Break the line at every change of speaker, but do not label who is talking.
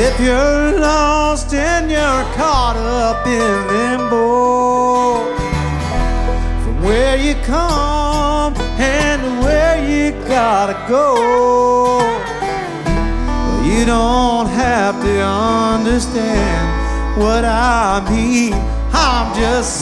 If you're lost and you're caught up in limbo, from where you come and where you gotta go, well, you don't have to understand what I mean. I'm just